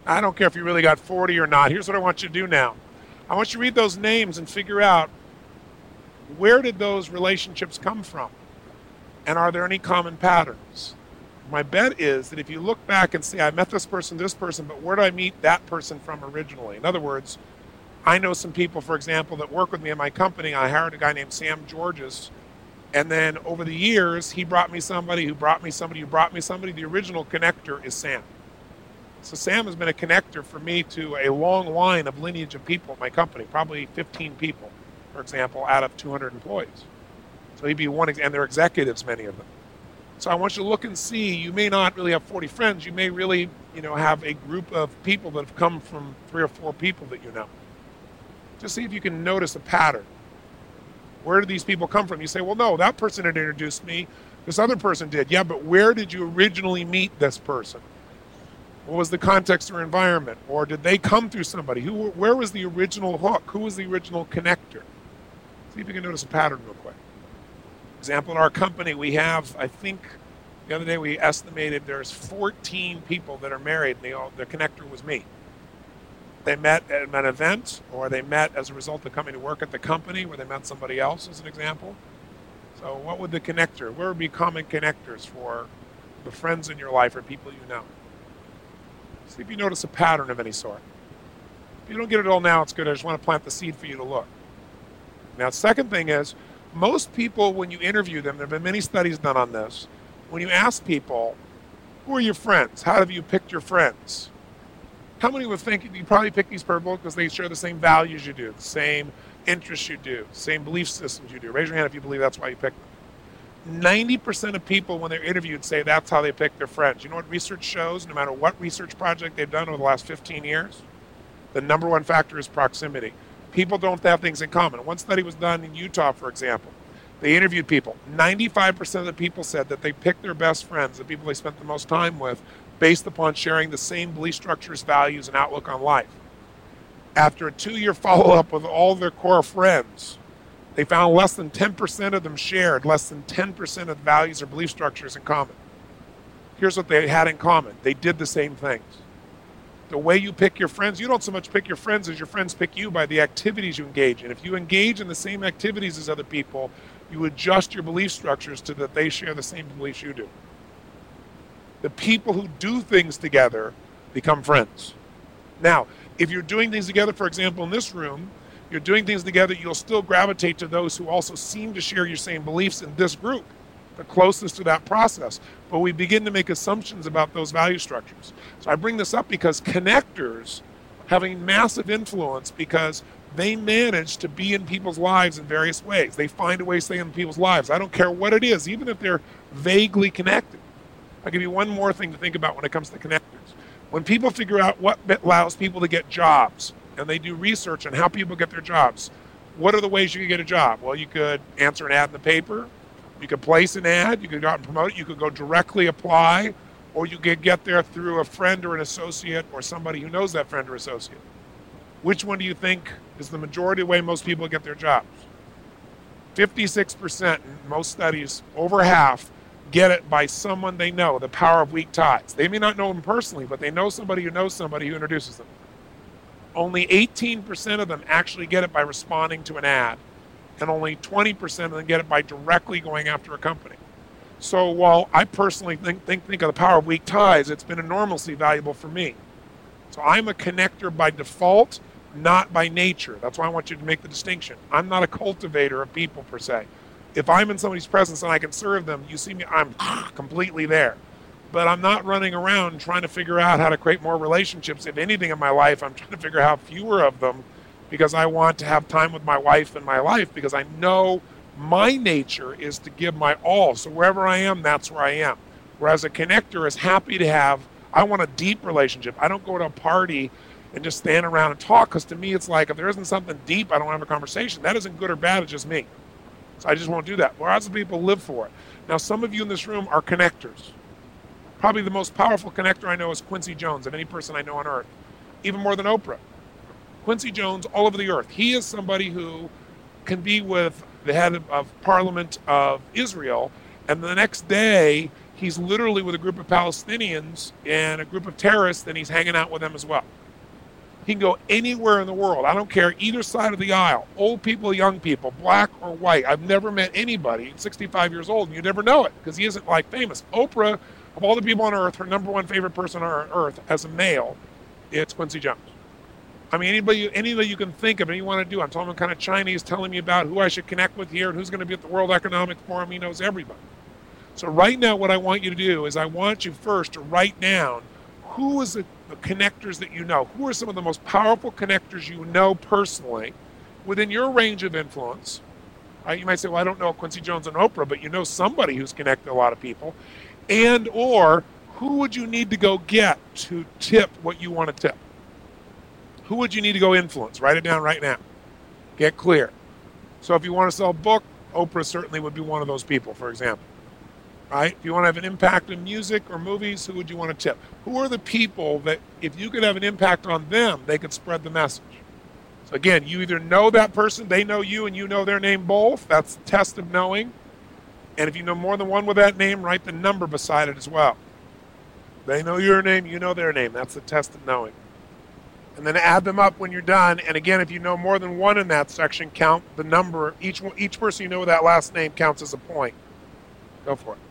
I don't care if you really got 40 or not. Here's what I want you to do now. I want you to read those names and figure out, where did those relationships come from? And are there any common patterns? My bet is that if you look back and say, I met this person, but where did I meet that person from originally? In other words, I know some people, for example, that work with me in my company. I hired a guy named Sam Georges. And then over the years, he brought me somebody who brought me somebody who brought me somebody. The original connector is Sam. So Sam has been a connector for me to a long line of lineage of people at my company, probably 15 people, for example, out of 200 employees. So he'd be one, and they're executives, many of them. So I want you to look and see, you may not really have 40 friends. You may really, have a group of people that have come from 3 or 4 people that you know. Just see if you can notice a pattern. Where did these people come from? You say, well, no, that person had introduced me. This other person did. Yeah, but where did you originally meet this person? What was the context or environment? Or did they come through somebody? Where was the original hook? Who was the original connector? See if you can notice a pattern real quick. Example, in our company, we have, I think, the other day we estimated there's 14 people that are married, and the connector was me. They met at an event, or they met as a result of coming to work at the company, where they met somebody else, as an example. So what would the connector, where would be common connectors for the friends in your life or people you know? See if you notice a pattern of any sort. If you don't get it all now, it's good. I just want to plant the seed for you to look. Now, the second thing is, most people, when you interview them, there have been many studies done on this, when you ask people, who are your friends? How have you picked your friends? How many would think you probably pick these people because they share the same values you do, the same interests you do, the same belief systems you do? Raise your hand if you believe that's why you pick them. 90% of people, when they're interviewed, say that's how they pick their friends. You know what research shows? No matter what research project they've done over the last 15 years, the number one factor is proximity. People don't have things in common. One study was done in Utah, for example. They interviewed people. 95% of the people said that they picked their best friends, the people they spent the most time with, based upon sharing the same belief structures, values, and outlook on life. After a 2-year follow-up with all their core friends, they found less than 10% of them shared less than 10% of values or belief structures in common. Here's what they had in common. They did the same things. The way you pick your friends, you don't so much pick your friends as your friends pick you by the activities you engage in. If you engage in the same activities as other people, you adjust your belief structures to that they share the same beliefs you do. The people who do things together become friends. Now, if you're doing things together, for example, in this room, you're doing things together, you'll still gravitate to those who also seem to share your same beliefs in this group, the closest to that process. But we begin to make assumptions about those value structures. So I bring this up because connectors have a massive influence because they manage to be in people's lives in various ways. They find a way to stay in people's lives. I don't care what it is, even if they're vaguely connected. I'll give you one more thing to think about when it comes to connectors. When people figure out what allows people to get jobs, and they do research on how people get their jobs, what are the ways you can get a job? Well, you could answer an ad in the paper, you could place an ad, you could go out and promote it, you could go directly apply, or you could get there through a friend or an associate or somebody who knows that friend or associate. Which one do you think is the majority of the way most people get their jobs? 56% in most studies, over half, get it by someone they know, the power of weak ties. They may not know them personally, but they know somebody who knows somebody who introduces them. Only 18% of them actually get it by responding to an ad, and only 20% of them get it by directly going after a company. So while I personally think of the power of weak ties, it's been enormously valuable for me. So I'm a connector by default, not by nature. That's why I want you to make the distinction. I'm not a cultivator of people per se. If I'm in somebody's presence and I can serve them, you see me, I'm completely there. But I'm not running around trying to figure out how to create more relationships. If anything in my life, I'm trying to figure out fewer of them because I want to have time with my wife and my life because I know my nature is to give my all. So wherever I am, that's where I am. Whereas a connector is happy to have, I want a deep relationship. I don't go to a party and just stand around and talk because to me it's like if there isn't something deep, I don't have a conversation. That isn't good or bad, it's just me. So I just won't do that. Whereas people live for it. Now some of you in this room are connectors. Probably the most powerful connector I know is Quincy Jones, of any person I know on earth, even more than Oprah. Quincy Jones, all over the earth. He is somebody who can be with the head of Parliament of Israel, and the next day he's literally with a group of Palestinians and a group of terrorists, and he's hanging out with them as well. He can go anywhere in the world. I don't care, either side of the aisle, old people, young people, black or white. I've never met anybody 65 years old, and you never know it because he isn't like famous. Oprah, of all the people on earth, her number one favorite person on earth as a male, it's Quincy Jones. I mean, anybody you can think of, and you want to do. I'm talking kind of Chinese, telling me about who I should connect with here and who's going to be at the World Economic Forum. He knows everybody. So right now, what I want you to do is I want you first to write down who is the connectors that you know. Who are some of the most powerful connectors you know personally within your range of influence? Right? You might say, well, I don't know Quincy Jones and Oprah, but you know somebody who's connected a lot of people. And or who would you need to go get to tip what you want to tip? Who would you need to go influence? Write it down right now. Get clear. So if you want to sell a book, Oprah certainly would be one of those people, for example. Right? If you want to have an impact in music or movies, who would you want to tip? Who are the people that if you could have an impact on them, they could spread the message? So again, you either know that person, they know you, and you know their name both. That's the test of knowing. And if you know more than one with that name, write the number beside it as well. They know your name, you know their name. That's the test of knowing. And then add them up when you're done. And again, if you know more than one in that section, count the number. Each person you know with that last name counts as a point. Go for it.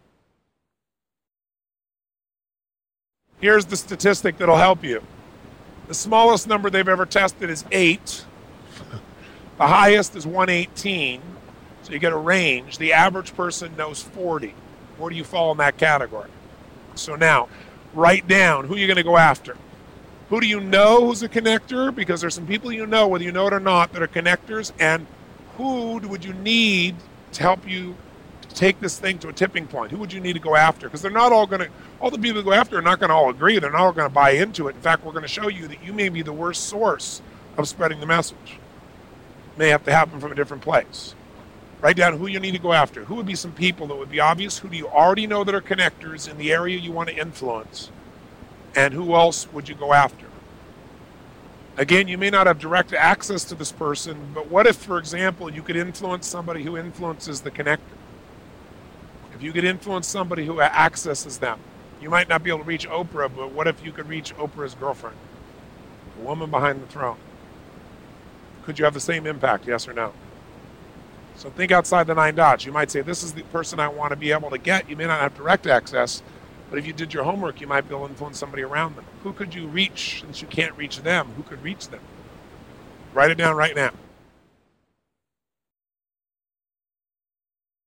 Here's the statistic that'll help you. The smallest number they've ever tested is 8. The highest is 118. So you get a range. The average person knows 40. Where do you fall in that category? So now, write down who you're going to go after. Who do you know who's a connector? Because there's some people you know, whether you know it or not, that are connectors. And who would you need to help you take this thing to a tipping point? Who would you need to go after? Because they're not all going to, all the people that go after are not going to all agree. They're not all going to buy into it. In fact, we're going to show you that you may be the worst source of spreading the message. It may have to happen from a different place. Write down who you need to go after. Who would be some people that would be obvious? Who do you already know that are connectors in the area you want to influence? And who else would you go after? Again, you may not have direct access to this person, but what if, for example, you could influence somebody who influences the connector? If you could influence somebody who accesses them, you might not be able to reach Oprah, but what if you could reach Oprah's girlfriend, the woman behind the throne? Could you have the same impact, yes or no? So think outside the 9 dots. You might say, this is the person I want to be able to get. You may not have direct access, but if you did your homework, you might be able to influence somebody around them. Who could you reach since you can't reach them? Who could reach them? Write it down right now.